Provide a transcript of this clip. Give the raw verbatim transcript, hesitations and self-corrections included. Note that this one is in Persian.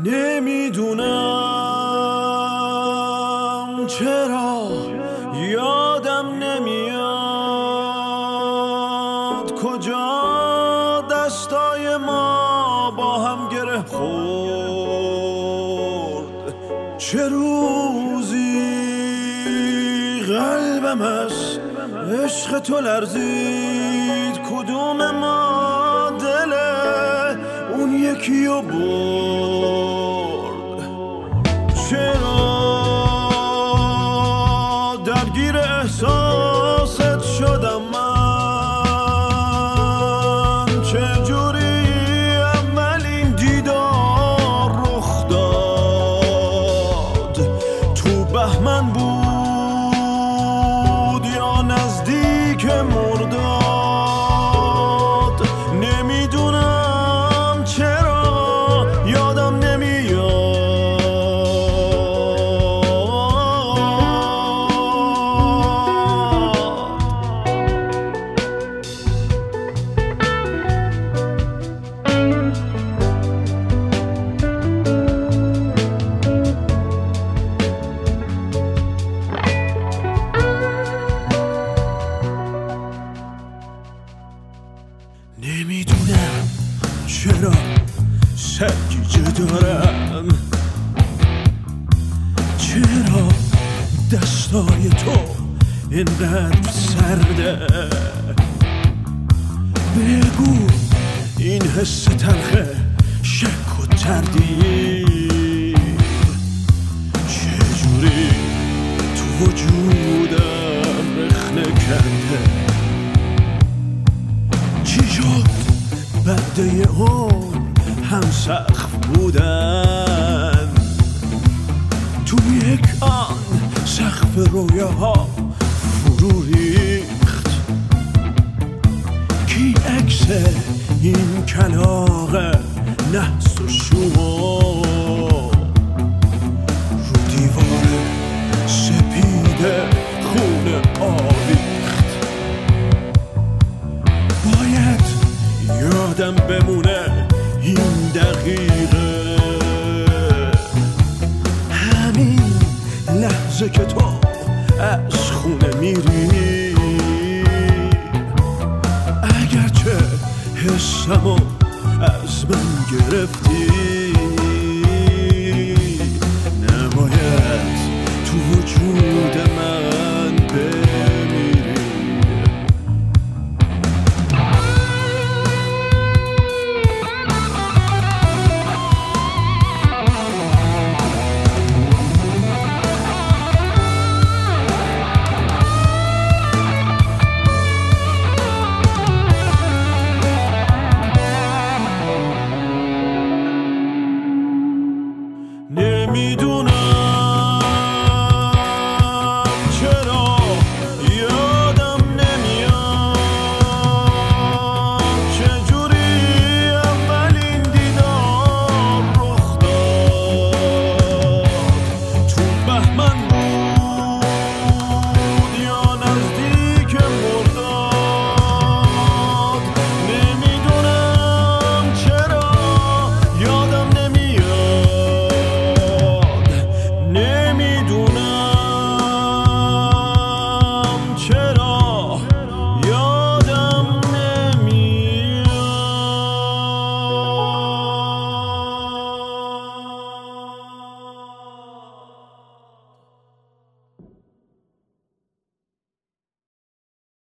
نمیدونم چرا یادم نمیاد کجا دستای ما با هم گره خورد. چه روزی قلبم از عشق تو لرزید، کدوم ما دل اون یکی رو برد. چرا درگیر احساست شدم من، چجوری اولین دیدار رخ داد؟ تو بهمن بود یا نزدیک مرداد؟ نمیدونم چرا یادم نمیاد. نمیدونم چرا سرگیجه دارم، چرا دستای تو اینقدر سرده. بگو این حس تلخه شک و تردید چجوری تو وجودم رخنه کرده. چی شد بعد یه عمر هم سقف بودن، تو یک آن سقف رویاها فرو ریخت. کی عکس این کلاغ نحس و شما رو دیوار سپید خون آویخت؟ باید یادم بمونه این دقیقه، همین لحظه که تو از خونه میری. اگرچه حسمو از من گرفتی، نباید تو وجود من